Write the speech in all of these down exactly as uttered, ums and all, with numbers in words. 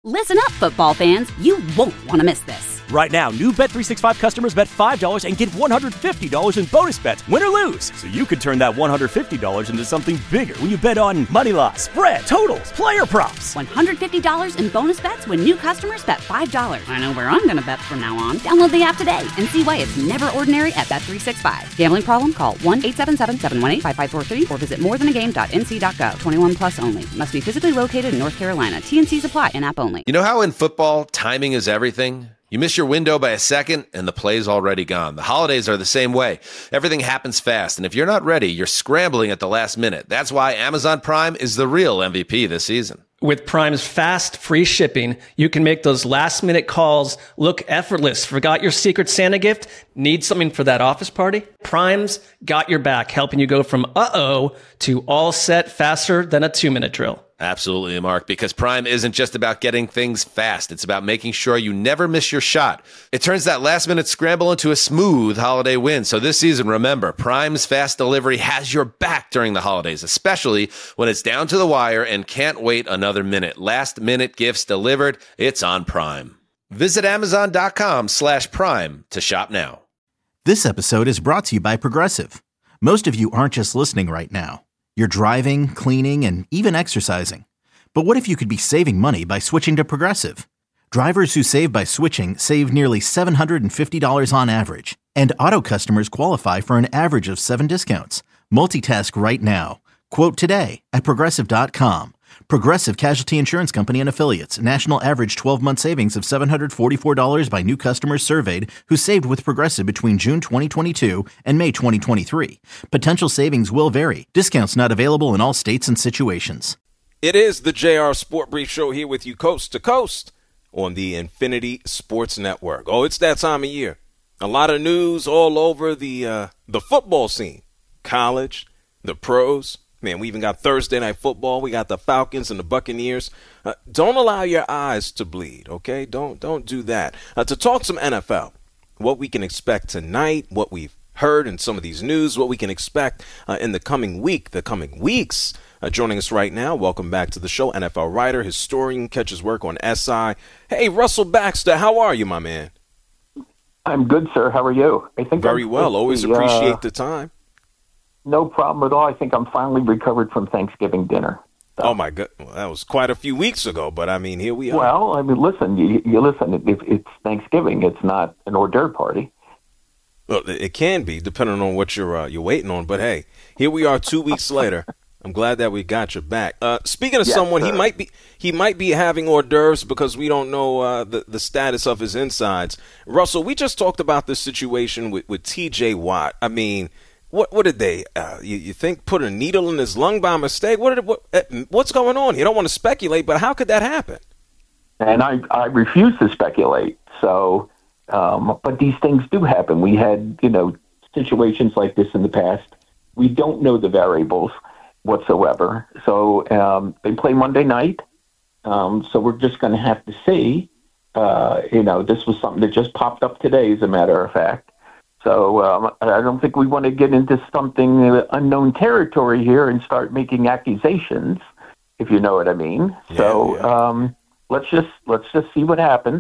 Listen up, football fans. You won't want to miss this. Right now, new Bet three sixty-five customers bet five dollars and get one hundred fifty dollars in bonus bets, win or lose. So you could turn that one hundred fifty dollars into something bigger when you bet on money line, spread, totals, player props. one hundred fifty dollars in bonus bets when new customers bet five dollars. I know where I'm going to bet from now on. Download the app today and see why it's never ordinary at Bet three sixty-five. Gambling problem? Call one eight seven seven, seven one eight, five five four three or visit more than a game dot n c dot gov. twenty-one plus only. Must be physically located in North Carolina. T N Cs apply. In-app only. You know how in football, timing is everything? You miss your window by a second, and the play's already gone. The holidays are the same way. Everything happens fast, and if you're not ready, you're scrambling at the last minute. That's why Amazon Prime is the real M V P this season. With Prime's fast, free shipping, you can make those last-minute calls look effortless. Forgot your Secret Santa gift? Need something for that office party? Prime's got your back, helping you go from uh-oh to all set faster than a two-minute drill. Absolutely, Mark, because Prime isn't just about getting things fast. It's about making sure you never miss your shot. It turns that last-minute scramble into a smooth holiday win. So this season, remember, Prime's fast delivery has your back during the holidays, especially when it's down to the wire and can't wait another minute. Last-minute gifts delivered, it's on Prime. Visit amazon.com slash prime to shop now. This episode is brought to you by Progressive. Most of you aren't just listening right now. You're driving, cleaning, and even exercising. But what if you could be saving money by switching to Progressive? Drivers who save by switching save nearly seven hundred fifty dollars on average. And auto customers qualify for an average of seven discounts. Multitask right now. Quote today at Progressive dot com. Progressive Casualty Insurance Company and Affiliates. National average twelve-month savings of seven hundred forty-four dollars by new customers surveyed who saved with Progressive between June twenty twenty-two and May twenty twenty-three. Potential savings will vary. Discounts not available in all states and situations. It is the J R Sport Brief Show here with you coast to coast on the Infinity Sports Network. Oh, it's that time of year. A lot of news all over the uh, the football scene. College, the pros. Man, we even got Thursday Night Football. We got the Falcons and the Buccaneers. Uh, don't allow your eyes to bleed, okay? Don't don't do that. Uh, to talk some N F L, what we can expect tonight, what we've heard in some of these news, what we can expect uh, in the coming week, the coming weeks. Uh, joining us right now, welcome back to the show, N F L writer, historian, catches work on S I. Hey, Russell Baxter, how are you, my man? I'm good, sir. How are you? I think Very I'm well. Always the, appreciate uh, the time. No problem at all. I think I'm finally recovered from Thanksgiving dinner. So. Oh, my God. Well, that was quite a few weeks ago, but, I mean, here we are. Well, I mean, listen, you, you listen, if it's Thanksgiving, it's not an hors d'oeuvre party. Well, it can be, depending on what you're uh, you're waiting on. But, hey, here we are two weeks later. I'm glad that we got your back. Uh, speaking of yes, someone, sir. he might be he might be having hors d'oeuvres because we don't know uh, the, the status of his insides. Russell, we just talked about this situation with, with T J Watt. I mean, What what did they, uh, you, you think, put a needle in his lung by mistake? What did what, What's going on? You don't want to speculate, but how could that happen? And I, I refuse to speculate. So, um, but these things do happen. We had, you know, situations like this in the past. We don't know the variables whatsoever. So um, they play Monday night. Um, so we're just going to have to see. Uh, you know, this was something that just popped up today, as a matter of fact. So um, I don't think we want to get into something uh, unknown territory here and start making accusations, if you know what I mean. Yeah, so yeah. Um, let's just let's just see what happens.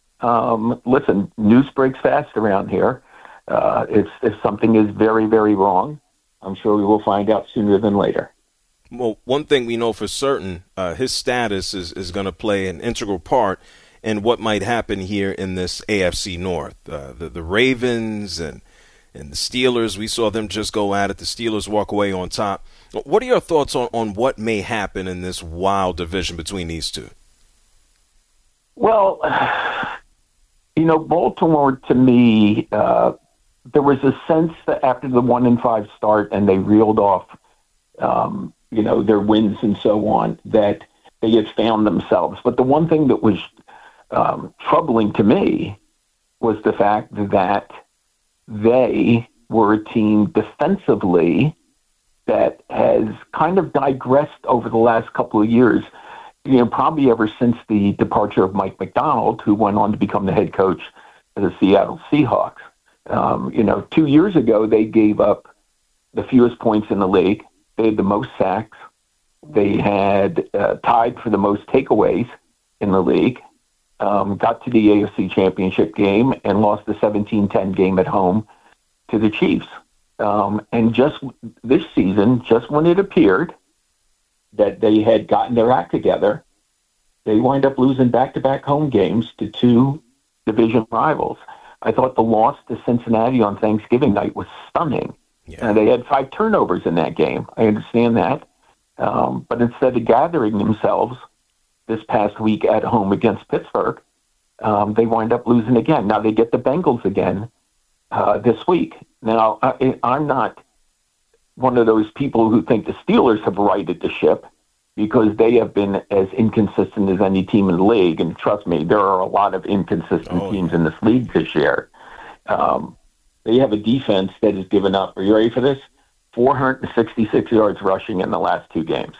Um, listen, news breaks fast around here. Uh, if if something is very very wrong, I'm sure we will find out sooner than later. Well, one thing we know for certain, uh, his status is is going to play an integral part and what might happen here in this A F C North. Uh, the, the Ravens and and the Steelers, we saw them just go at it. The Steelers walk away on top. What are your thoughts on, on what may happen in this wild division between these two? Well, you know, Baltimore, to me, uh, there was a sense that after the one and five start and they reeled off, um, you know, their wins and so on, that they had found themselves. But the one thing that was Um, troubling to me was the fact that they were a team defensively that has kind of digressed over the last couple of years, you know, probably ever since the departure of Mike Macdonald, who went on to become the head coach of the Seattle Seahawks. Um, you know, two years ago, they gave up the fewest points in the league. They had the most sacks. They had uh, tied for the most takeaways in the league, um, got to the A F C Championship game and lost the seventeen ten game at home to the Chiefs. Um, and just this season, just when it appeared that they had gotten their act together, they wind up losing back-to-back home games to two division rivals. I thought the loss to Cincinnati on Thanksgiving night was stunning. Yeah. And they had five turnovers in that game. I understand that. Um, but instead of gathering themselves this past week at home against Pittsburgh, um, they wind up losing again. Now they get the Bengals again uh, this week. Now, I, I'm not one of those people who think the Steelers have righted the ship, because they have been as inconsistent as any team in the league. And trust me, there are a lot of inconsistent oh, teams yeah. in this league this year. Um, they have a defense that has given up, are you ready for this? four hundred sixty-six yards rushing in the last two games.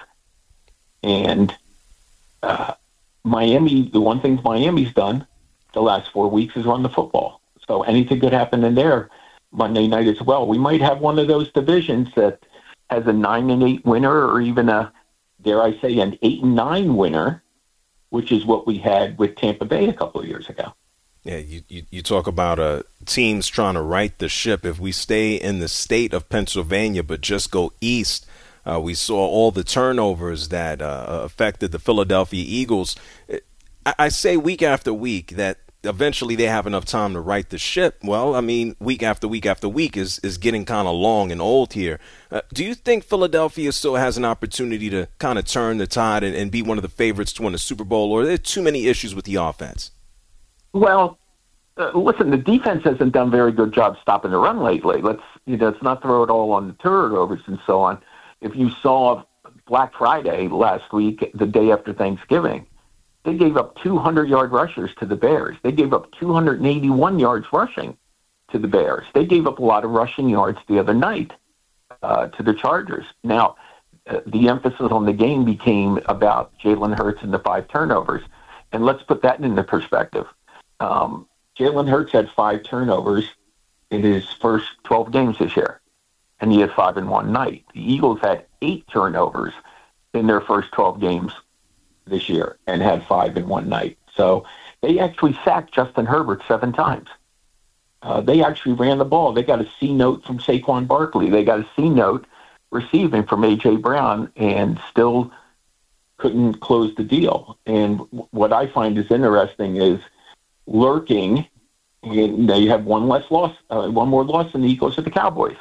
And uh, Miami, the one thing Miami's done the last four weeks is run the football. So anything could happen in there Monday night as well. We might have one of those divisions that has a nine and eight winner, or even a, dare I say, an eight and nine winner, which is what we had with Tampa Bay a couple of years ago. Yeah, you, you, you talk about uh, teams trying to right the ship. If we stay in the state of Pennsylvania but just go east, uh, we saw all the turnovers that uh, affected the Philadelphia Eagles. I, I say week after week that eventually they have enough time to right the ship. Well, I mean, week after week after week is, is getting kind of long and old here. Uh, do you think Philadelphia still has an opportunity to kind of turn the tide and, and be one of the favorites to win the Super Bowl, or are there too many issues with the offense? Well, uh, listen, the defense hasn't done a very good job stopping the run lately. Let's, you know, let's not throw it all on the turnovers and so on. If you saw Black Friday last week, the day after Thanksgiving, they gave up two hundred yard rushers to the Bears. They gave up two hundred eighty-one yards rushing to the Bears. They gave up a lot of rushing yards the other night uh, to the Chargers. Now, uh, the emphasis on the game became about Jalen Hurts and the five turnovers. And let's put that into perspective. Um, Jalen Hurts had five turnovers in his first twelve games this year, and he had five in one night. The Eagles had eight turnovers in their first twelve games this year and had five in one night. So they actually sacked Justin Herbert seven times. Uh, they actually ran the ball. They got a C note from Saquon Barkley. They got a C note receiving from A J Brown, and still couldn't close the deal. And what I find is interesting is lurking, and they have one less loss, uh, one more loss than the Eagles to the Cowboys.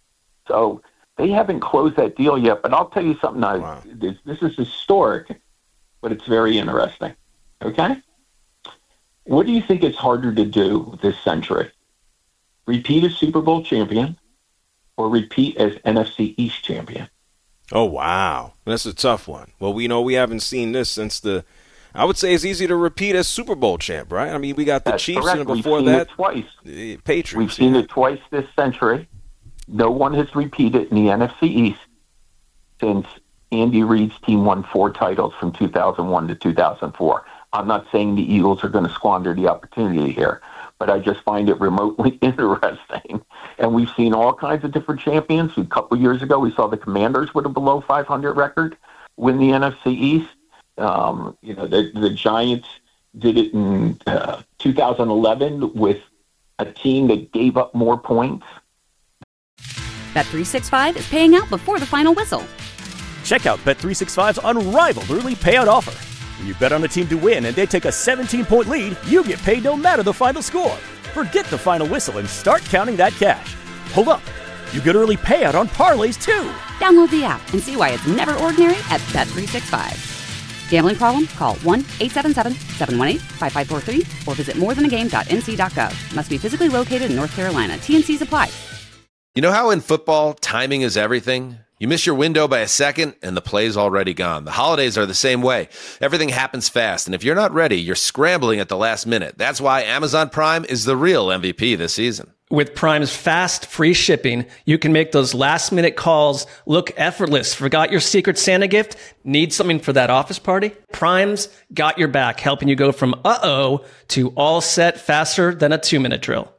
So they haven't closed that deal yet. But I'll tell you something. Wow. I, this, this is historic, but it's very interesting. Okay? What do you think is harder to do this century? Repeat as Super Bowl champion or repeat as N F C East champion? Oh, wow. That's a tough one. Well, we know we haven't seen this since the – I would say it's easy to repeat as Super Bowl champ, right? I mean, we got the That's Chiefs, correct. and before We've seen that, it twice. the Patriots. We've seen yeah. it twice this century. No one has repeated in the N F C East since Andy Reid's team won four titles from two thousand one to two thousand four. I'm not saying the Eagles are going to squander the opportunity here, but I just find it remotely interesting. And we've seen all kinds of different champions. A couple years ago, we saw the Commanders with a below five hundred record win the N F C East. Um, you know, the, the Giants did it in uh, two thousand eleven with a team that gave up more points. Bet three sixty-five is paying out before the final whistle. Check out Bet three sixty-five's unrivaled early payout offer. When you bet on a team to win and they take a seventeen-point lead, you get paid no matter the final score. Forget the final whistle and start counting that cash. Hold up. You get early payout on parlays, too. Download the app and see why it's never ordinary at Bet three sixty-five. Gambling problem? Call one eight seven seven, seven one eight, five five four three or visit more than a game dot n c dot gov. Must be physically located in North Carolina. T and Cs apply. You know how in football, timing is everything? You miss your window by a second, and the play's already gone. The holidays are the same way. Everything happens fast, and if you're not ready, you're scrambling at the last minute. That's why Amazon Prime is the real M V P this season. With Prime's fast, free shipping, you can make those last-minute calls look effortless. Forgot your Secret Santa gift? Need something for that office party? Prime's got your back, helping you go from uh-oh to all set faster than a two-minute drill.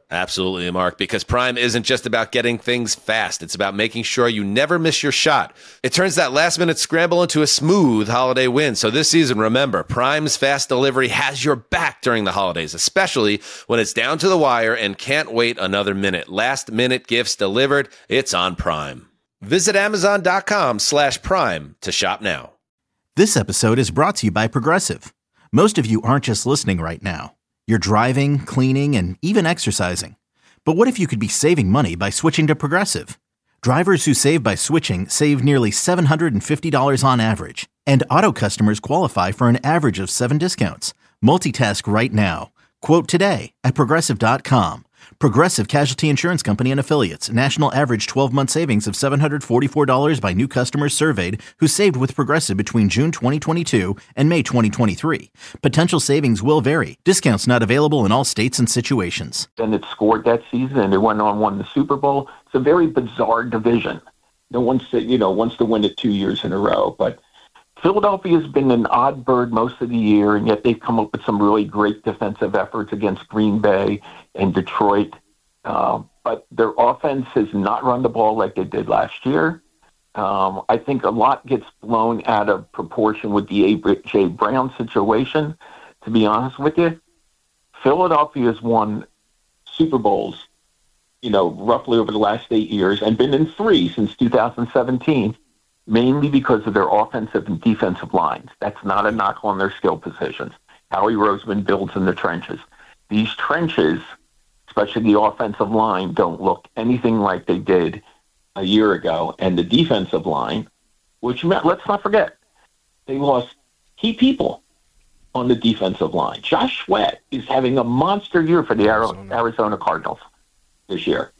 Absolutely, Mark, because Prime isn't just about getting things fast. It's about making sure you never miss your shot. It turns that last-minute scramble into a smooth holiday win. So this season, remember, Prime's fast delivery has your back during the holidays, especially when it's down to the wire and can't wait another minute. Last-minute gifts delivered. It's on Prime. Visit Amazon.com slash Prime to shop now. This episode is brought to you by Progressive. Most of you aren't just listening right now. You're driving, cleaning, and even exercising. But what if you could be saving money by switching to Progressive? Drivers who save by switching save nearly seven hundred fifty dollars on average. And auto customers qualify for an average of seven discounts. Multitask right now. Quote today at Progressive dot com. Progressive Casualty Insurance Company and Affiliates. National average twelve-month savings of seven hundred forty-four dollars by new customers surveyed who saved with Progressive between June twenty twenty-two and May twenty twenty-three. Potential savings will vary. Discounts not available in all states and situations. And it scored that season, and they went on and won the Super Bowl. It's a very bizarre division. No one said, you know, wants to win it two years in a row. But Philadelphia's been an odd bird most of the year, and yet they've come up with some really great defensive efforts against Green Bay and Detroit. Uh, but their offense has not run the ball like they did last year. Um, I think a lot gets blown out of proportion with the A J Brown situation, to be honest with you. Philadelphia has won Super Bowls, you know, roughly over the last eight years and been in three since two thousand seventeen. Mainly because of their offensive and defensive lines. That's not a knock on their skill positions. Howie Roseman builds in the trenches. These trenches, especially the offensive line, don't look anything like they did a year ago. And the defensive line, which meant, let's not forget, they lost key people on the defensive line. Josh Sweat is having a monster year for the Arizona, Arizona Cardinals this year.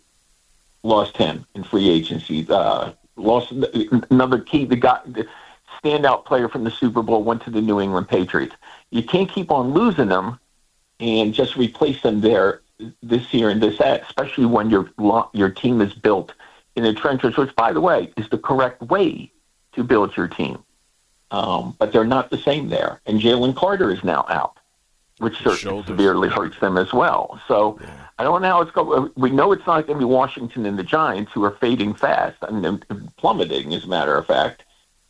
Lost him in free agency. Uh, Lost another key, the guy, the standout player from the Super Bowl went to the New England Patriots. You can't keep on losing them and just replace them there this year and this that, especially when your your team is built in the trenches, which, by the way, is the correct way to build your team. Um, but they're not the same there. And Jalen Carter is now out, which certainly severely hurts them as well. So yeah. I don't know how it's going. We know it's not going to be Washington and the Giants, who are fading fast and plummeting, as a matter of fact.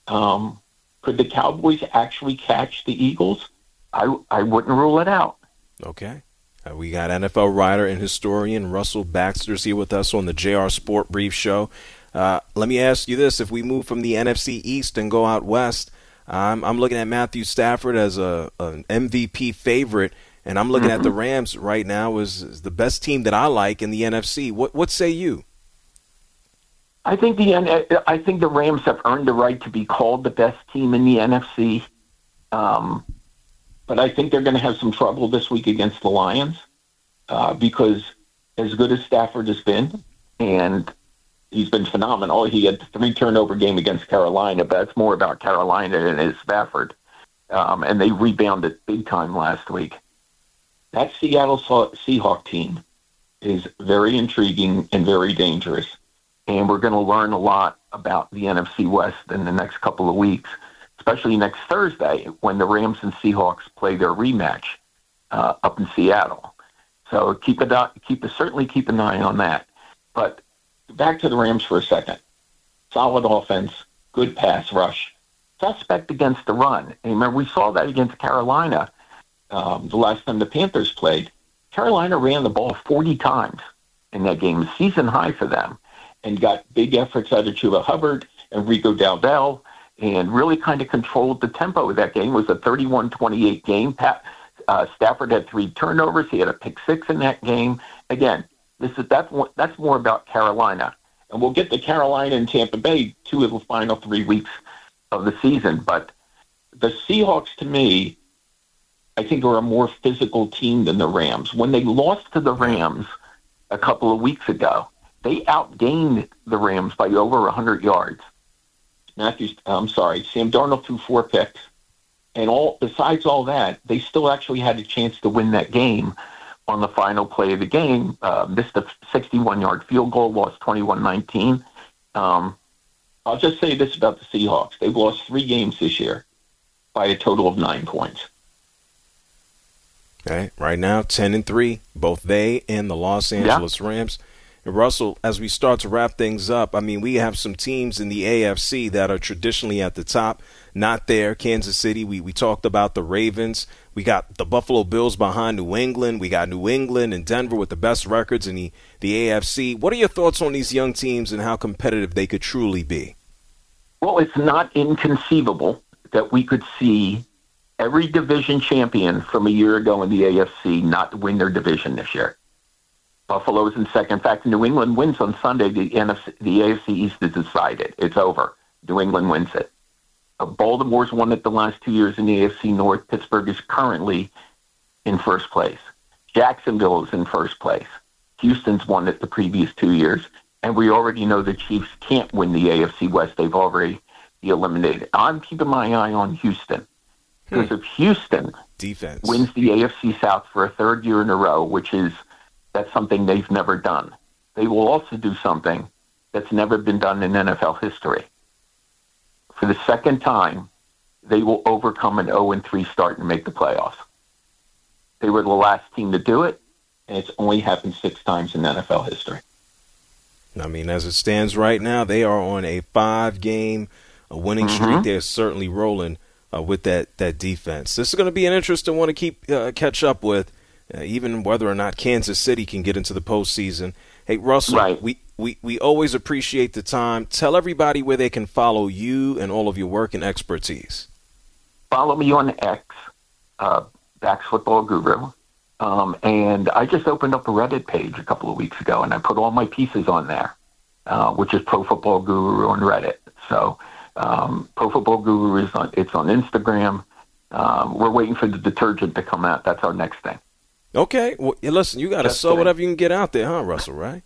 Um, could the Cowboys actually catch the Eagles? I, I wouldn't rule it out. Okay. Uh, we got N F L writer and historian Russell Baxter here with us on the J R Sport Brief Show. Uh, let me ask you this. If we move from the N F C East and go out west, I'm, I'm looking at Matthew Stafford as a an M V P favorite. And I'm looking mm-hmm. at the Rams right now as, as the best team that I like in the N F C. What what say you? I think the I think the Rams have earned the right to be called the best team in the N F C. Um, but I think they're going to have some trouble this week against the Lions uh, because as good as Stafford has been, and he's been phenomenal. He had the three turnover game against Carolina, but that's more about Carolina than it is Stafford. Um, and they rebounded big time last week. That Seattle Seahawks team is very intriguing and very dangerous. And we're going to learn a lot about the N F C West in the next couple of weeks, especially next Thursday when the Rams and Seahawks play their rematch uh, up in Seattle. So keep it out, keep a, certainly keep an eye on that. But back to the Rams for a second. Solid offense, good pass rush, suspect against the run. And remember, we saw that against Carolina. Um, the last time the Panthers played, Carolina ran the ball forty times in that game, season high for them, and got big efforts out of Chuba Hubbard and Rico Dowdell, and really kind of controlled the tempo of that game. It was a thirty-one twenty-eight game. Pat, uh, Stafford had three turnovers. He had a pick six in that game. Again, this is that's more, that's more about Carolina, and we'll get to Carolina and Tampa Bay two of the final three weeks of the season. But the Seahawks, to me, I think are a more physical team than the Rams. When they lost to the Rams a couple of weeks ago, they outgained the Rams by over one hundred yards. Matthews, I'm sorry, Sam Darnold threw four picks. And all besides all that, they still actually had a chance to win that game on the final play of the game. Uh, missed a sixty-one-yard field goal, lost twenty-one nineteen. Um, I'll just say this about the Seahawks. They've lost three games this year by a total of nine points. Okay, right now, ten and three, both they and the Los Angeles yeah. Rams. And Russell, as we start to wrap things up, I mean, we have some teams in the A F C that are traditionally at the top. Not there. Kansas City, we, we talked about the Ravens. We got the Buffalo Bills behind New England. We got New England and Denver with the best records in the, the A F C. What are your thoughts on these young teams and how competitive they could truly be? Well, it's not inconceivable that we could see every division champion from a year ago in the A F C not win their division this year. Buffalo's in second. In fact, New England wins on Sunday. The N F C, the A F C East is decided. It's over. New England wins it. Uh, Baltimore's won it the last two years in the A F C North. Pittsburgh is currently in first place. Jacksonville is in first place. Houston's won it the previous two years. And we already know the Chiefs can't win the A F C West. They've already eliminated. I'm keeping my eye on Houston. Because hmm. if Houston Defense. wins the A F C South for a third year in a row, which is that's something they've never done, they will also do something that's never been done in N F L history. For the second time, they will overcome an oh and three start and make the playoffs. They were the last team to do it, and it's only happened six times in N F L history. I mean, as it stands right now, they are on a five-game winning streak. Mm-hmm. They're certainly rolling uh, with that, that defense. This is going to be an interesting one to keep uh, catch up with, uh, even whether or not Kansas City can get into the postseason. Hey, Russell, right. we, we, we always appreciate the time. Tell everybody where they can follow you and all of your work and expertise. Follow me on X, uh, Bax Football Guru. Um, and I just opened up a Reddit page a couple of weeks ago, and I put all my pieces on there, uh, which is Pro Football Guru on Reddit. So um, Pro Football Guru is on, it's on Instagram. Um, we're waiting for the detergent to come out. That's our next thing. Okay. Well, listen, you got to sew whatever you can get out there, huh, Russell, right?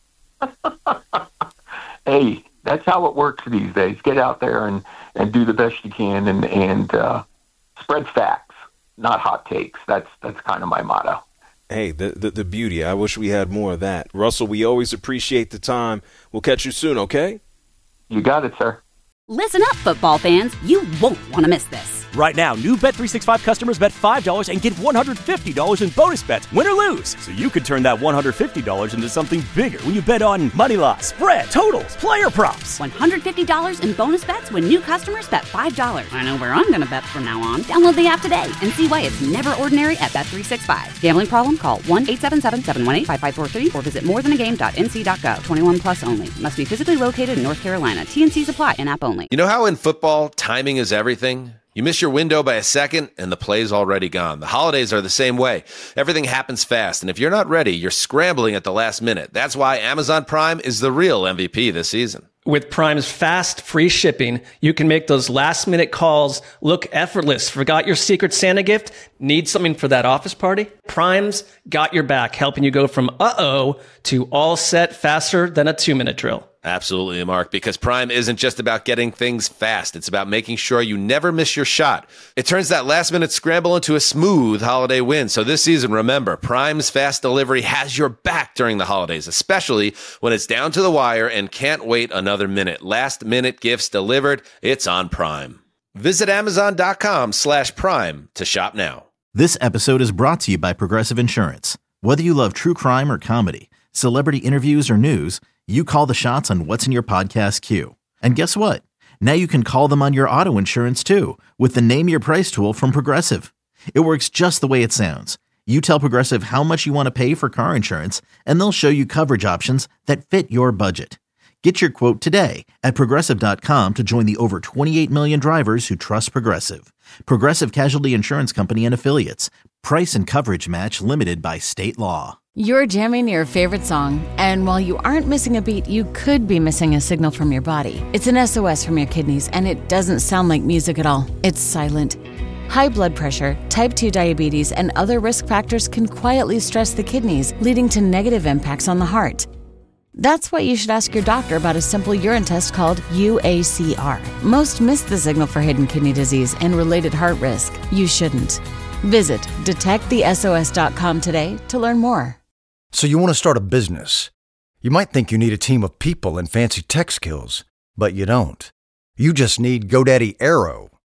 Hey, that's how it works these days. Get out there and, and do the best you can and, and uh, spread facts, not hot takes. That's, that's kind of my motto. Hey, the, the the beauty. I wish we had more of that. Russell, we always appreciate the time. We'll catch you soon, okay? You got it, sir. Listen up, football fans. You won't want to miss this. Right now, new Bet three sixty-five customers bet five dollars and get one hundred fifty dollars in bonus bets, win or lose. So you could turn that one hundred fifty dollars into something bigger when you bet on money line, spread, totals, player props. one hundred fifty dollars in bonus bets when new customers bet five dollars. I know where I'm going to bet from now on. Download the app today and see why it's never ordinary at Bet three sixty-five. Gambling problem? Call one eight seven seven, seven one eight, five five four three or visit more than a game dot n c dot gov. twenty-one plus only. Must be physically located in North Carolina. T N Cs apply. In app only. You know how in football, timing is everything? You miss your window by a second, and the play's already gone. The holidays are the same way. Everything happens fast, and if you're not ready, you're scrambling at the last minute. That's why Amazon Prime is the real M V P this season. With Prime's fast, free shipping, you can make those last-minute calls look effortless. Forgot your Secret Santa gift? Need something for that office party? Prime's got your back, helping you go from uh-oh to all set faster than a two-minute drill. Absolutely, Mark, because Prime isn't just about getting things fast. It's about making sure you never miss your shot. It turns that last-minute scramble into a smooth holiday win. So this season, remember, Prime's fast delivery has your back during the holidays, especially when it's down to the wire and can't wait another minute. Last-minute gifts delivered. It's on Prime. Visit Amazon.com slash Prime to shop now. This episode is brought to you by Progressive Insurance. Whether you love true crime or comedy, celebrity interviews or news, you call the shots on what's in your podcast queue. And guess what? Now you can call them on your auto insurance too with the Name Your Price tool from Progressive. It works just the way it sounds. You tell Progressive how much you want to pay for car insurance, and they'll show you coverage options that fit your budget. Get your quote today at Progressive dot com to join the over twenty-eight million drivers who trust Progressive. Progressive Casualty Insurance Company and Affiliates. Price and coverage match limited by state law. You're jamming your favorite song, and while you aren't missing a beat, you could be missing a signal from your body. It's an S O S from your kidneys, and it doesn't sound like music at all. It's silent. High blood pressure, type two diabetes, and other risk factors can quietly stress the kidneys, leading to negative impacts on the heart. That's why you should ask your doctor about a simple urine test called U A C R. Most miss the signal for hidden kidney disease and related heart risk. You shouldn't. Visit detect the S O S dot com today to learn more. So you want to start a business. You might think you need a team of people and fancy tech skills, but you don't. You just need GoDaddy Aero.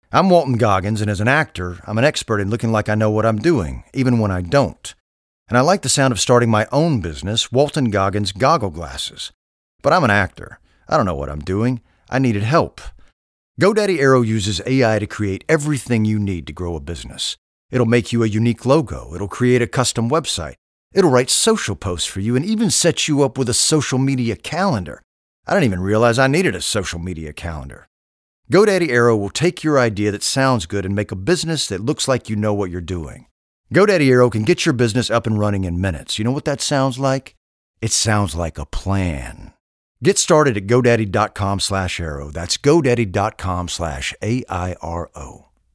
I'm Walton Goggins, and as an actor, I'm an expert in looking like I know what I'm doing, even when I don't. And I like the sound of starting my own business, Walton Goggins Goggle Glasses. But I'm an actor. I don't know what I'm doing. I needed help. GoDaddy Aero uses A I to create everything you need to grow a business. It'll make you a unique logo. It'll create a custom website. It'll write social posts for you and even set you up with a social media calendar. I didn't even realize I needed a social media calendar. GoDaddy Aero will take your idea that sounds good and make a business that looks like you know what you're doing. GoDaddy Aero can get your business up and running in minutes. You know what that sounds like? It sounds like a plan. Get started at GoDaddy.com slash Aero. That's GoDaddy.com slash A I R O.